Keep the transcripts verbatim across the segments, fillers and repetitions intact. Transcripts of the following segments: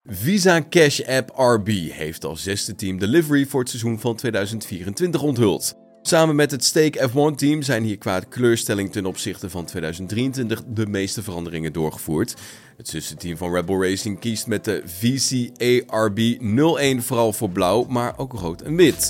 Visa Cash App R B heeft als zesde team de livery voor het seizoen van tweeduizend vierentwintig onthuld. Samen met het Stake F één team zijn hier qua kleurstelling ten opzichte van tweeduizend drieëntwintig de meeste veranderingen doorgevoerd. Het zusterteam van Red Bull Racing kiest met de V C A R B nul één vooral voor blauw, maar ook rood en wit.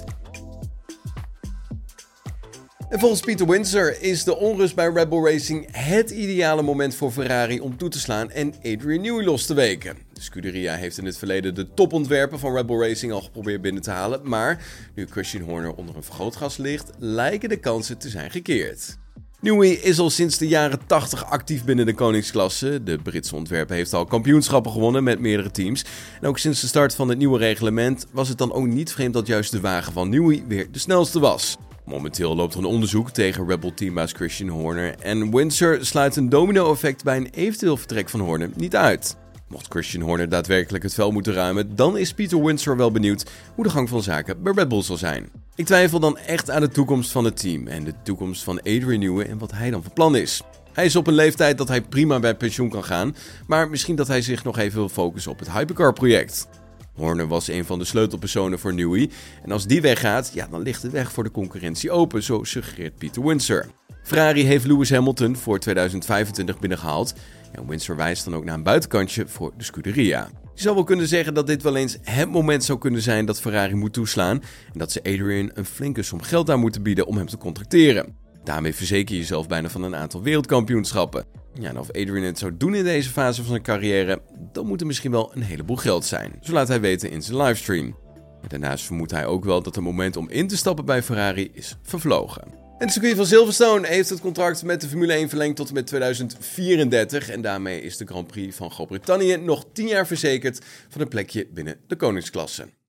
En volgens Peter Windsor is de onrust bij Red Bull Racing het ideale moment voor Ferrari om toe te slaan en Adrian Newey los te weken. De Scuderia heeft in het verleden de topontwerpen van Red Bull Racing al geprobeerd binnen te halen, maar nu Christian Horner onder een vergrootglas ligt, lijken de kansen te zijn gekeerd. Newey is al sinds de jaren tachtig actief binnen de koningsklasse. De Britse ontwerper heeft al kampioenschappen gewonnen met meerdere teams. En ook sinds de start van het nieuwe reglement was het dan ook niet vreemd dat juist de wagen van Newey weer de snelste was. Momenteel loopt er een onderzoek tegen Red Bull teambaas Christian Horner en Windsor sluit een domino-effect bij een eventueel vertrek van Horner niet uit. Mocht Christian Horner daadwerkelijk het vel moeten ruimen, dan is Peter Windsor wel benieuwd hoe de gang van zaken bij Red Bull zal zijn. Ik twijfel dan echt aan de toekomst van het team en de toekomst van Adrian Newey en wat hij dan van plan is. Hij is op een leeftijd dat hij prima bij pensioen kan gaan, maar misschien dat hij zich nog even wil focussen op het Hypercar-project. Horner was een van de sleutelpersonen voor Newey en als die weggaat, ja, dan ligt de weg voor de concurrentie open, zo suggereert Peter Windsor. Ferrari heeft Lewis Hamilton voor tweeduizend vijfentwintig binnengehaald en Windsor wijst dan ook naar een buitenkantje voor de Scuderia. Je zou wel kunnen zeggen dat dit wel eens het moment zou kunnen zijn dat Ferrari moet toeslaan en dat ze Adrian een flinke som geld aan moeten bieden om hem te contracteren. Daarmee verzeker je jezelf bijna van een aantal wereldkampioenschappen. Ja, en of Adrian het zou doen in deze fase van zijn carrière, dan moet er misschien wel een heleboel geld zijn. Zo laat hij weten in zijn livestream. En daarnaast vermoedt hij ook wel dat het moment om in te stappen bij Ferrari is vervlogen. En het circuit van Silverstone heeft het contract met de Formule één verlengd tot en met tweeduizend vierendertig. En daarmee is de Grand Prix van Groot-Brittannië nog tien jaar verzekerd van een plekje binnen de koningsklasse.